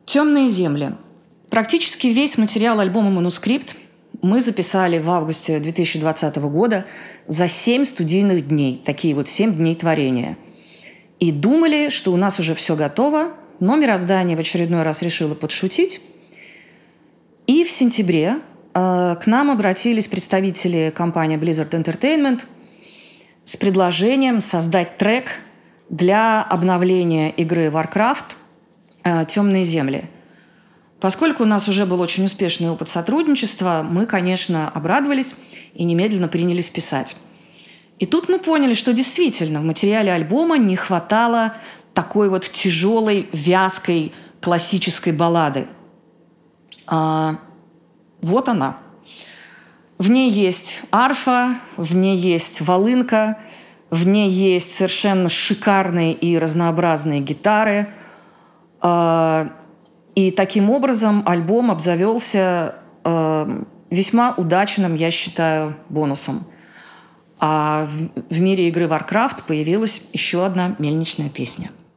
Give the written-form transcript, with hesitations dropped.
«Темные земли». Практически весь материал альбома «Манускрипт» мы записали в августе 2020 года за 7 студийных дней. Такие вот 7 дней творения. И думали, что у нас уже все готово, но мироздание в очередной раз решило подшутить. И в сентябре к нам обратились представители компании Blizzard Entertainment с предложением создать трек для обновления игры Warcraft «Темные земли». Поскольку у нас уже был очень успешный опыт сотрудничества, мы, конечно, обрадовались и немедленно принялись писать. И тут мы поняли, что действительно в материале альбома не хватало такой вот тяжелой, вязкой, классической баллады. Вот она. В ней есть арфа, в ней есть волынка, в ней есть совершенно шикарные и разнообразные гитары. И таким образом альбом обзавелся весьма удачным, я считаю, бонусом. А в мире игры Warcraft появилась еще одна мельничная песня –